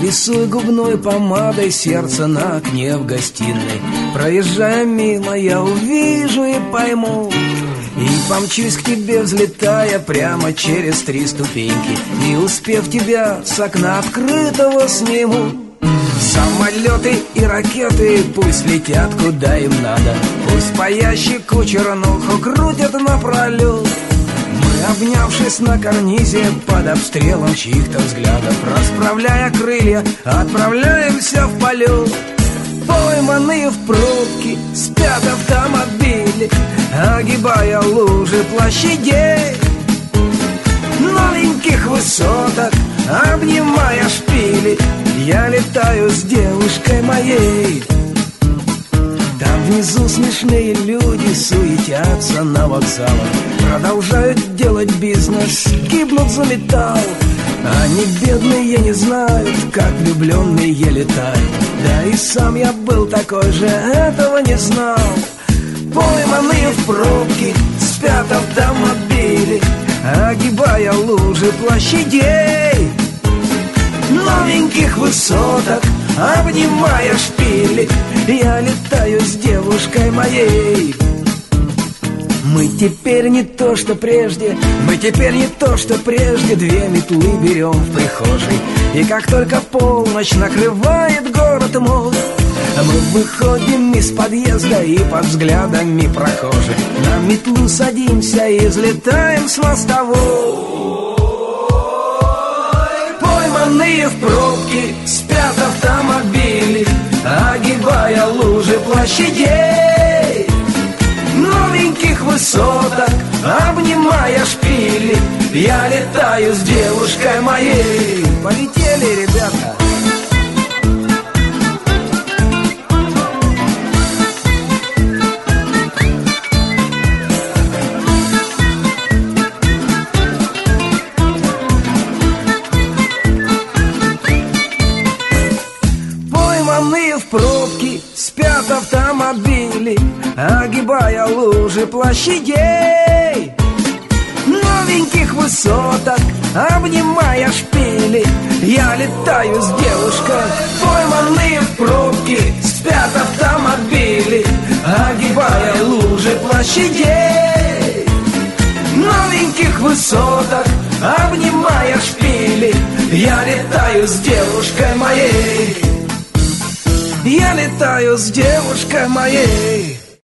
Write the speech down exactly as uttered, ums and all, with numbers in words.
Нарисуй губной помадой сердце на окне в гостиной. Проезжая мимо, я увижу и пойму, и помчусь к тебе, взлетая прямо через три ступеньки. И успев тебя с окна открытого сниму. Самолеты и ракеты пусть летят куда им надо, пусть паящий кучер нуху крутят напролет. Мы, обнявшись на карнизе под обстрелом чьих-то взглядов, расправляя крылья, отправляемся в полет. Пойманные в пробке спят автомобили, огибая лужи площадей новеньких высоток, обнимая шпили. Я летаю с девушкой моей. Там внизу смешные люди суетятся на вокзалах, продолжают делать бизнес, гибнут за металл. Они бедные не знают, как влюбленные летают. Да и сам я был такой же, этого не знал. Пойманные в пробке спят автомобили, огибая лужи площадей новеньких высоток, обнимая шпили. Я летаю с девушкой моей. Мы теперь не то, что прежде, мы теперь не то, что прежде. Две метлы берем в прихожей, и как только полночь накрывает город мол, мы выходим из подъезда и под взглядами прохожих на метлу садимся и взлетаем с мостовой. Пойманные в пробке спят автомобили, огибая лужи площадей новеньких высоток, обнимая шпили. Я летаю с девушкой моей. Полетели, ребята. Пойманные в пробке спят автомобили, огибая лужи площадей новеньких высоток, обнимая шпили. Я летаю с девушкой. Пойманные в пробке спят автомобили, огибая лужи площадей новеньких высоток, обнимая шпили. Я летаю с девушкой моей. Я летаю с девушкой моей.